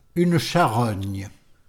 Une charogne.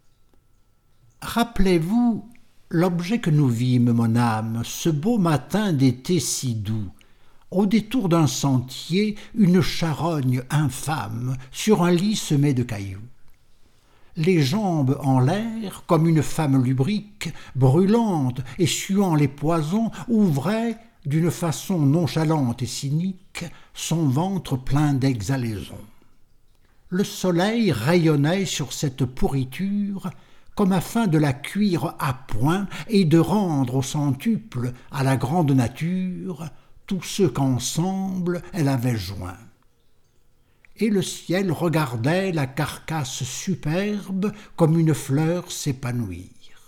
Rappelez-vous l'objet que nous vîmes, mon âme, ce beau matin d'été si doux. Au détour d'un sentier, une charogne infâme sur un lit semé de cailloux. Les jambes en l'air, comme une femme lubrique, brûlante et suant les poisons, ouvrait, d'une façon nonchalante et cynique, son ventre plein d'exhalaisons. Le soleil rayonnait sur cette pourriture comme afin de la cuire à point et de rendre au centuple à la grande nature tous ceux qu'ensemble elle avait joints. Et le ciel regardait la carcasse superbe comme une fleur s'épanouir.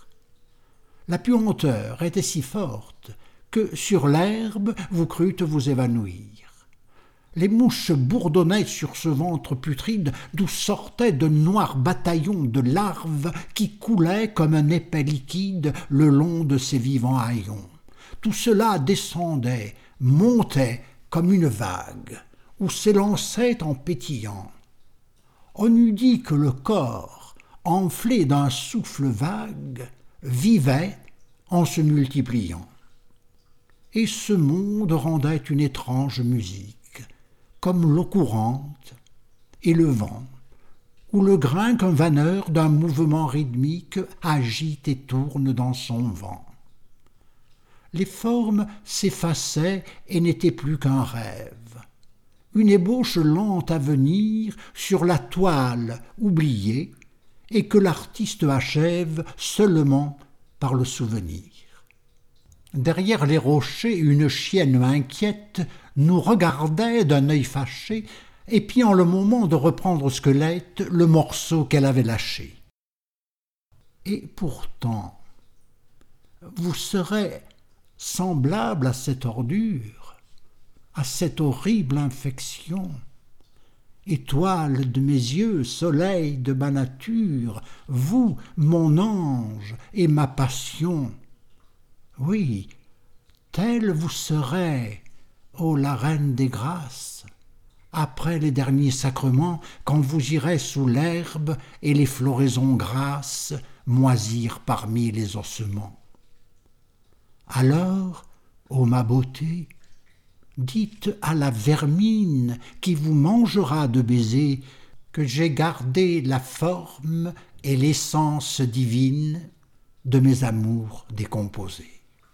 La puanteur était si forte que sur l'herbe vous crûtes vous évanouir. Les mouches bourdonnaient sur ce ventre putride d'où sortaient de noirs bataillons de larves qui coulaient comme un épais liquide le long de ces vivants haillons. Tout cela descendait, montait comme une vague, ou s'élançait en pétillant. On eût dit que le corps, enflé d'un souffle vague, vivait en se multipliant. Et ce monde rendait une étrange musique, comme l'eau courante et le vent, ou le grain qu'un vanneur d'un mouvement rythmique agite et tourne dans son vent. Les formes s'effaçaient et n'étaient plus qu'un rêve, une ébauche lente à venir sur la toile oubliée et que l'artiste achève seulement par le souvenir. Derrière les rochers, une chienne inquiète nous regardait d'un œil fâché, épiant le moment de reprendre au squelette le morceau qu'elle avait lâché. Et pourtant, vous serez semblable à cette ordure, à cette horrible infection. Étoile de mes yeux, soleil de ma nature, vous, mon ange et ma passion. Oui, telle vous serez, ô la reine des grâces, après les derniers sacrements, quand vous irez sous l'herbe et les floraisons grasses moisir parmi les ossements. Alors, ô ma beauté, dites à la vermine qui vous mangera de baisers que j'ai gardé la forme et l'essence divine de mes amours décomposés.